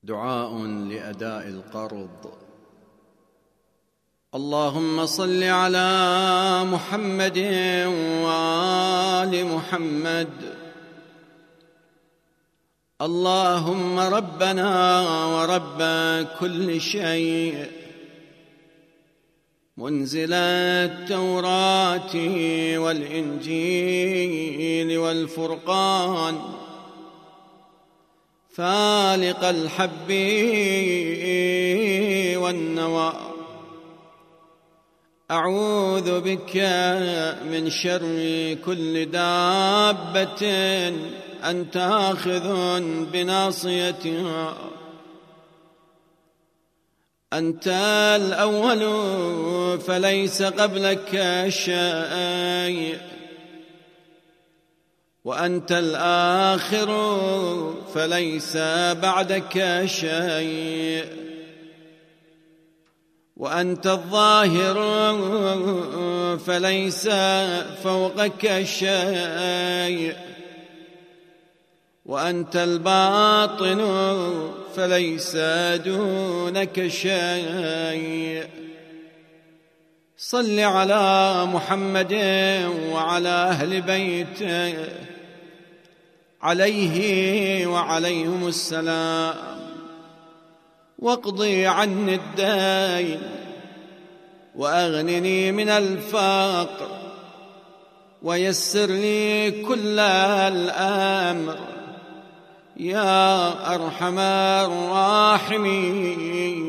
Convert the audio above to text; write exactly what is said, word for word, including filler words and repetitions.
دعاء لأداء القرض. اللهم صل على محمد وآل محمد. اللهم ربنا ورب كل شيء، منزل التوراة والإنجيل والفرقان، فالق الحب والنوى، أعوذ بك من شر كل دابة أنت آخذ بناصيتها. أنت الأول فليس قبلك شيء، وأنت الآخر فليس بعدك شيء، وأنت الظاهر فليس فوقك شيء، وأنت الباطن فليس دونك شيء. صل على محمد وعلى أهل بيته عليه وعليهم السلام، واقضي عني الدين وأغنني من الفقر، ويسر لي كل الأمر يا أرحم الراحمين.